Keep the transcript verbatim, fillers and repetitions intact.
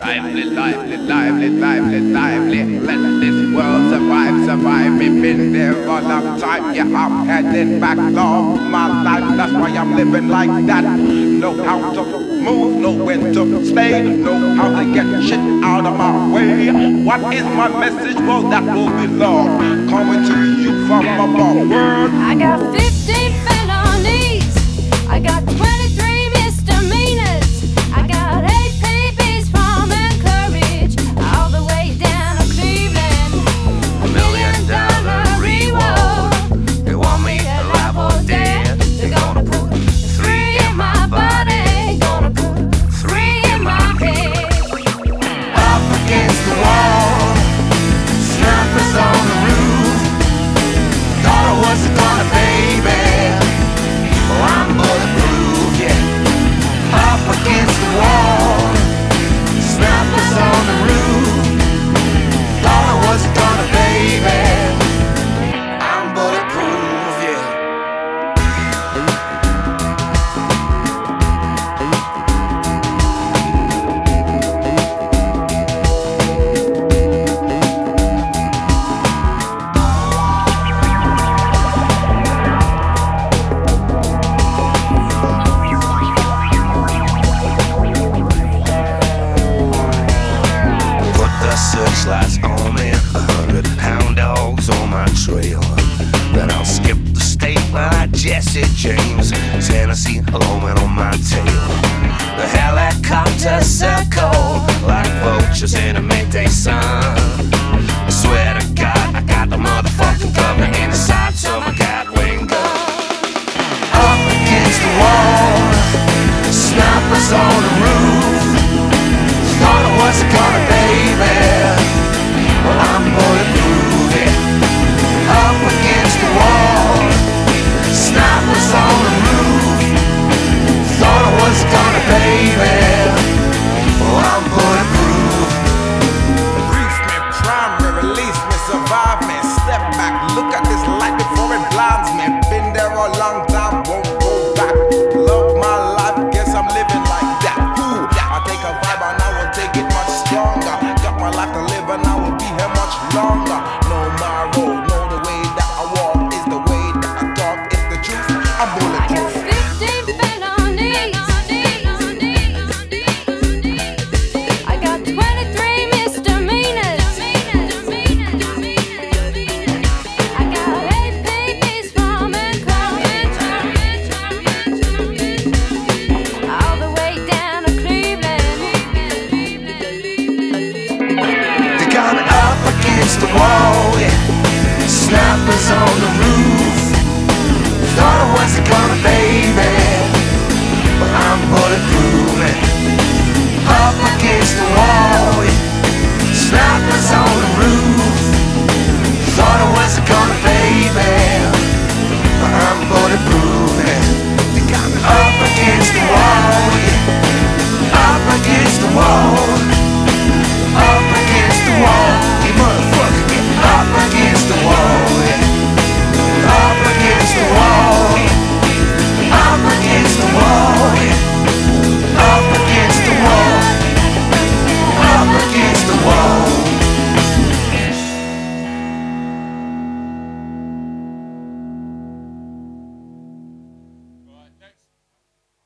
Lively, lively, lively, lively, lively. Let this world survive, survive. We've been there for a long time. Yeah, I'm heading back all my life. That's why I'm living like that. Know how to move, know when to stay, know how to get shit out of my way. What is my message? Well, that will be love coming to you from above. Word. I got fifteen felonies. I got twenty-three misdemeanors. I got eight P Bs from Encourage, all the way down to Cleveland. A million dollar reward. They want me alive or dead. They're gonna put three in my body, gonna put three in my head. Up against the wall, snappers on the roof. Thought I wasn't gonna, baby. Well, I'm bulletproof, yeah. Up against the wall, snappers on the roof. Thought I wasn't gonna, baby. I'm bulletproof, yeah. Searchlights on me, a hundred hound dogs on my trail. Then I'll skip the state like Jesse James, Tennessee alone on my tail. The helicopters circle like vultures in a midday sun. I swear to God, I got the motherfucking governor in the sights of my Gatling gun. Up against the wall, snipers on the roof. Thought I wasn't gonna, baby. Well, I'm bulletproof, yeah. Up against the wall, snipers on the roof. Thought I wasn't gonna, baby. Well, I'm bulletproof. Brief me, prime me, release me, survive me. Step back, look at this light before it blinds me. Been there a long time, won't go back. Love my life, guess I'm living like that. Ooh, I take a vibe and I will take it much stronger. Got my life to live and I will be here much longer. Know my road, know the way that I walk is the way that I talk. It's the truth, I'm I got bulletproof. fifteen felonies. I got twenty-three misdemeanors. I got eight P Bs from Encourage, all the way down to Cleveland. They're coming up against the wall, yeah. Snappers on the roof. Thought I wasn't gonna, baby. But I'm bulletproof, man.